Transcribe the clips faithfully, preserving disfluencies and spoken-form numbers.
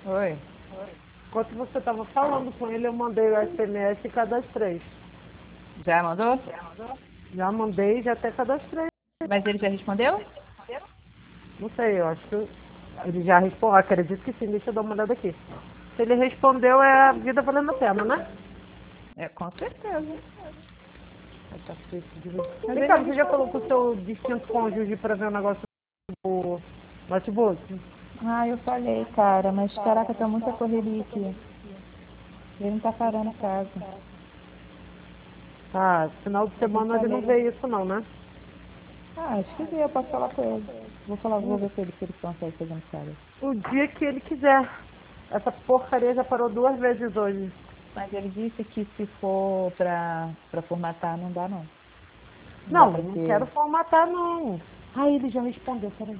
Oi. Enquanto você estava falando com ele, eu mandei o S M S e cadastrei. Já mandou? Já mandei, já até cadastrei. Mas ele já respondeu? Não sei, eu acho que ele já respondeu. Acredito que sim, deixa eu dar uma olhada aqui. Se ele respondeu, é a vida valendo a pena, né? É, com certeza. Mas Vem ele cá, já você já falou com o respondeu. seu distinto cônjuge para ver o negócio do notebook? Ah, eu falei, cara, mas caraca, tá muita correria aqui. Ele não tá parando em casa. Tá, final de Mas eu semana ele não falei. vê isso não, né? Ah, acho que eu posso falar com ele. Vou falar, vou ver se ele, se ele consegue fazer no sábado. O dia que ele quiser. Essa porcaria já parou duas vezes hoje. Mas ele disse que se for pra, pra formatar, não dá não. Não dá Não, pra não quero ser. formatar não. Ah, ele já respondeu, peraí.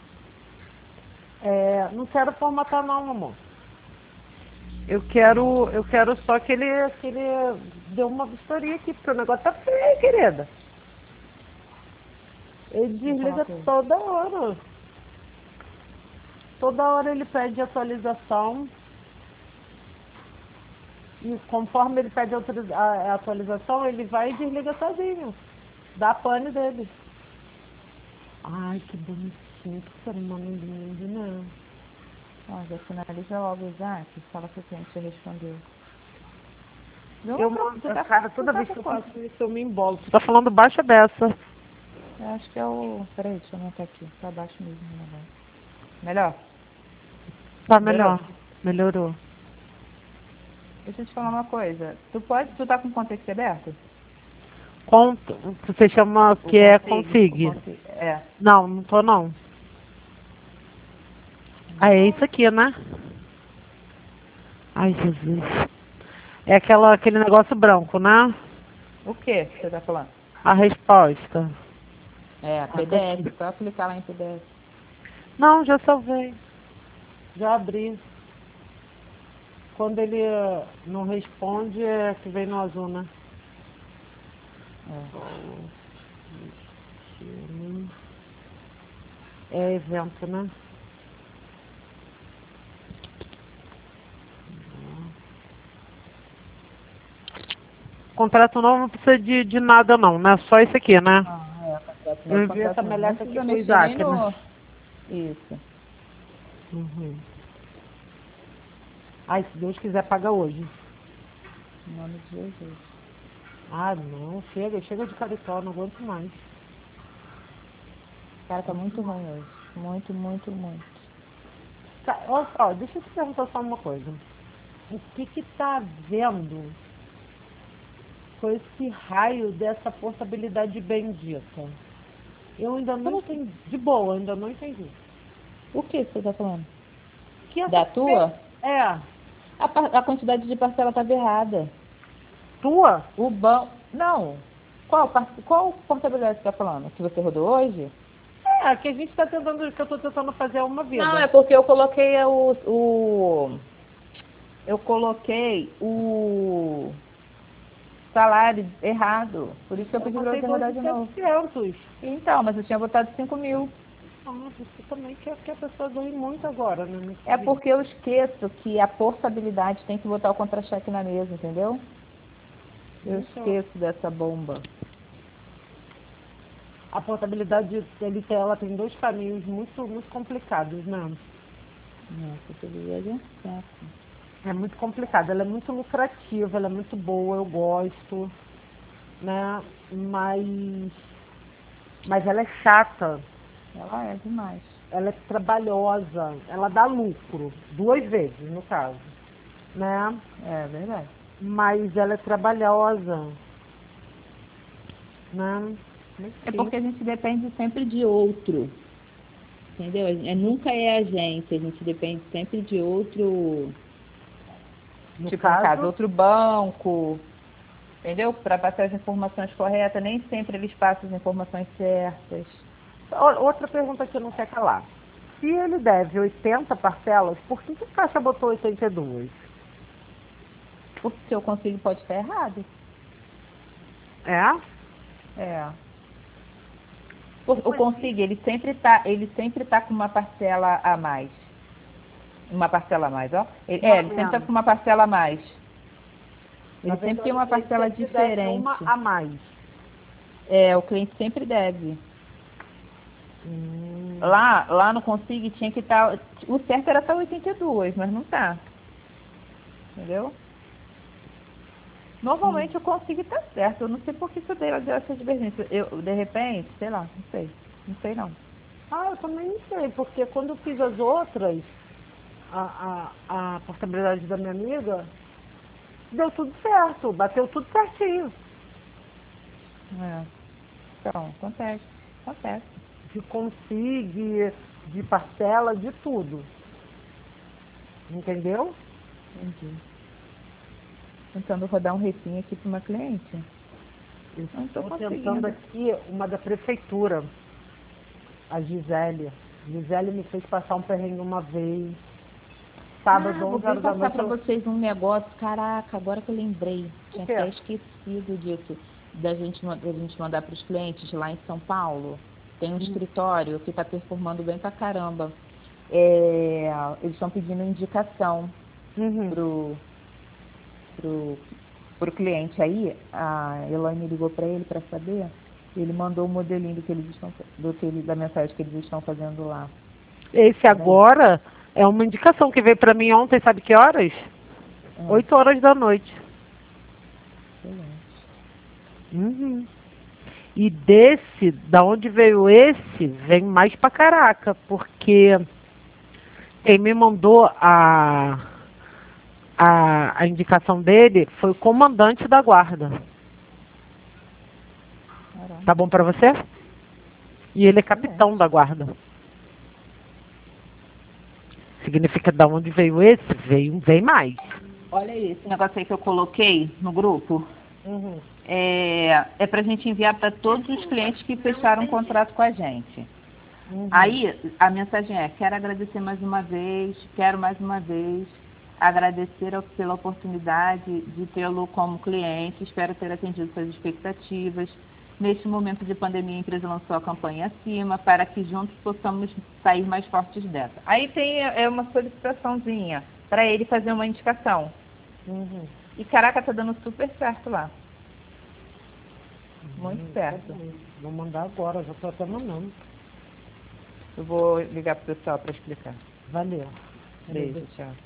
É, não quero formatar não, amor. Eu quero, eu quero só que ele, que ele dê uma vistoria aqui, porque o negócio tá feio, querida. Ele Vou falar desliga com ele. toda hora. Toda hora ele pede atualização. E conforme ele pede autoriza- a, a atualização, ele vai e desliga sozinho. Dá pane dele. Ai, que bonitinho, que ser humano lindo, né? Ó, já finaliza logo o Isaac. Fala que o cliente já respondeu. Vê uma Eu pro... mando, tu, tá, cara, tu toda tá vez com que eu quanto? faço isso eu me embolo. Você tá falando baixa beça. Eu acho que é o. Peraí, deixa eu anotar aqui. Tá abaixo mesmo o negócio. Melhor? Tá Melhorou? melhor. Melhorou. Deixa eu te falar uma coisa. Tu pode. Tu tá com conta aqui aberto? Conto, você chama O que é config? O config. config. É. Não, não tô não. Ah, é isso aqui, né? Ai, Jesus. É aquela, aquele negócio branco, né? O que você tá falando? A resposta. É, Ah, tá aqui. P D F. Só clicar lá em P D F. Não, já salvei. Já abri. Quando ele eh, não responde, é que vem no azul, né? É. É evento, né? Contrato novo não precisa de, de nada não, né? Só isso aqui, né? Não, é, contrato Eu novo, enviei essa contrato novo. Nem meleca aqui precisa pro mexer nem Isaac, né? no. Isso. Uhum. Ai, se Deus quiser, paga hoje. Em nome de Jesus. Ah, não, chega, chega de caritó, não aguento mais. Cara, tá muito ruim hoje. Muito, muito, muito. Tá, ó, ó, deixa eu te perguntar só uma coisa. O que que tá havendo com esse raio dessa portabilidade bendita? Eu ainda não Como assim? entendi. De boa, ainda não entendi. O que você tá falando? Que essa Da pe... tua? É, A, par- a quantidade de parcela estava errada. tua? O banco. Não. Qual, par- qual portabilidade você está falando? Que você rodou hoje? É, que a gente tá tentando, que eu tô tentando fazer uma Não, vida. é porque eu coloquei o, o. Eu coloquei o salário errado. Por isso que eu Eu pedi para botei você dois rodar e de novo. setecentos. Então, mas eu tinha botado cinco mil. Ah, você também quer que a pessoa ganhe muito agora, né? Nesse É vídeo. porque eu esqueço que a portabilidade tem que botar o contra-cheque na mesa, entendeu? Eu Então, esqueço dessa bomba. a portabilidade ele tem, ela tem dois caminhos muito, muito complicados, né? Não, portabilidade é um saco. É muito complicada, ela é muito lucrativa, ela é muito boa, eu gosto, né? Mas, mas ela é chata, Ela é demais. ela é trabalhosa, ela dá lucro, duas vezes no caso, né? É verdade. Mas ela é trabalhosa, né? É Enfim, porque a gente depende sempre de outro, entendeu? É, nunca é a gente, a gente depende sempre de outro, no tipo no caso, caso, outro banco, entendeu? Para passar as informações corretas, nem sempre eles passam as informações certas. o- outra pergunta que eu não quero calar. Se ele deve oitenta parcelas, por que, que a Caixa botou oitenta e duas? Porque eu consigo pode estar errado. É? É. Por- O consigo, ele sempre tá, ele sempre tá com uma parcela a mais. Uma parcela a mais, ó. Ele, Mais é, ou ele sempre tá menos. com uma parcela a mais. Na Ele sempre verdade, tem o uma cliente parcela sempre deve diferente. uma a mais. É, o cliente sempre deve. Hum, Lá, lá no Consig tinha que estar. O certo era estar oitenta e dois, mas não tá. Entendeu? sim. Normalmente o Consig tá certo. Eu não sei por que que eu dei deu essa divergência. Eu, de repente, sei lá, não sei. Não sei não. Ah, eu também não sei, porque quando eu fiz as outras, a, a, a portabilidade da minha amiga, deu tudo certo, bateu tudo certinho. É. Então, acontece. Acontece. De consigue, de parcela, de tudo. Entendeu? Entendi. Tentando rodar um refinho aqui para uma cliente. Eu Não estou estou tentando conseguindo. aqui uma da prefeitura, a Gisele. Gisele me fez passar um perrengue uma vez. Ah, Sábado, vou onze bem horas da passar noite, para eu... vocês um negócio. Caraca, agora que eu lembrei. O Tinha quê? até esquecido disso. Da gente, ma- da gente mandar para os clientes lá em São Paulo. Tem um Hum. escritório que está performando bem pra caramba. É, eles estão pedindo indicação Uhum. pro, pro, pro cliente aí. A Elaine ligou para ele para saber. Ele mandou o modelinho do que eles estão, do que ele, da mensagem que eles estão fazendo lá. Esse Peraí. agora é uma indicação que veio para mim ontem, sabe que horas? Ah, Oito horas da noite. excelente. Uhum. E desse, da onde veio esse, vem mais pra caraca, porque quem me mandou a, a, a indicação dele foi o comandante da guarda. Caramba, Tá bom pra você? E ele é capitão excelente. da guarda. Significa da onde veio esse? Veio, vem mais. Olha aí, esse negócio aí que eu coloquei no grupo Uhum. é, é para a gente enviar para todos os clientes que fecharam um contrato com a gente. Uhum. Aí a mensagem é: quero agradecer mais uma vez, quero mais uma vez agradecer ao- pela oportunidade de tê-lo como cliente, espero ter atendido suas expectativas. Neste momento de pandemia, a empresa lançou a campanha acima para que juntos possamos sair mais fortes dessa. Aí tem é uma solicitaçãozinha para ele fazer uma indicação. Uhum. E caraca, tá dando super certo lá. Muito Hum, tá certo. bom. Vou mandar agora, já tô até mandando. Eu vou ligar pro pessoal para explicar. Valeu. Beijo, tchau.